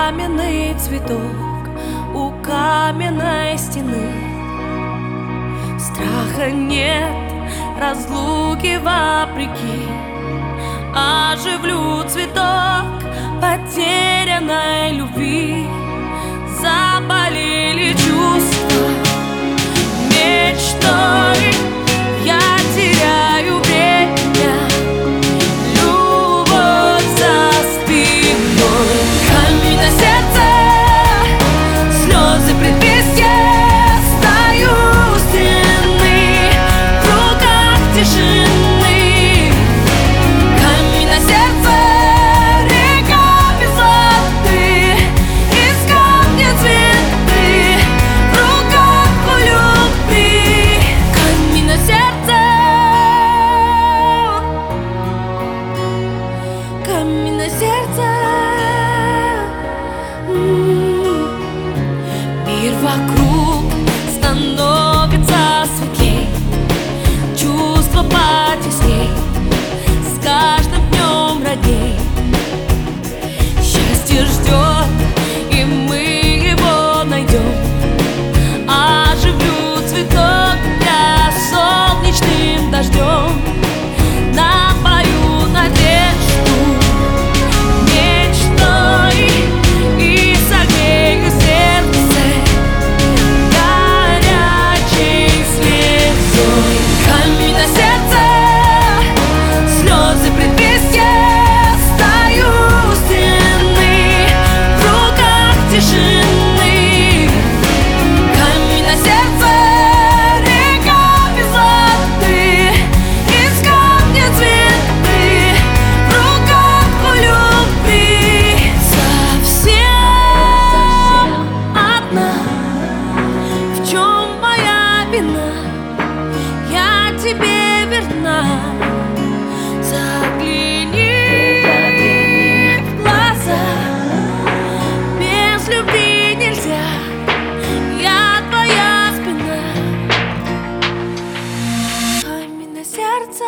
каменный цветок у каменной стены. Страха нет, разлуки вопреки. Оживлю цветок потерянной любви. Заболели чувства мечтой, я теряю время, любовь за спиной. Камень на сердце, слезы предвестия, стою у стены, в руках тишины. Камень на сердце, река без воды, из камня цветы, в руках у любви. Камень на сердце, камень на сердце. Мир вокруг становится светлей, чувства потесней, с каждым днем родней. Счастье ждет, и мы его найдем. Оживлю цветок я солнечным дождем. Напою надежду мечтой и согрею сердце горячей слезой. Камень на сердце, слезы предвестия, стою у стены, в руках тишины. Камень на сердце, река без воды, из камня цветы, в руках у любви. Совсем одна, в чем моя вина? Я тебе верна. Загляни в глаза, без любви нельзя, я твоя спина. Камень на сердце,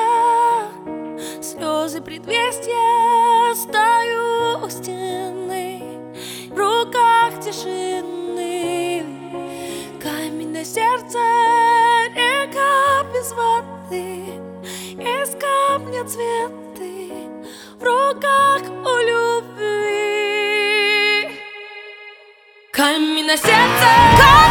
слезы предвестия, стою у стены, в руках тишины. Камень на сердце, река без воды, из камня цветы, в руках у любви. Камень на сердце.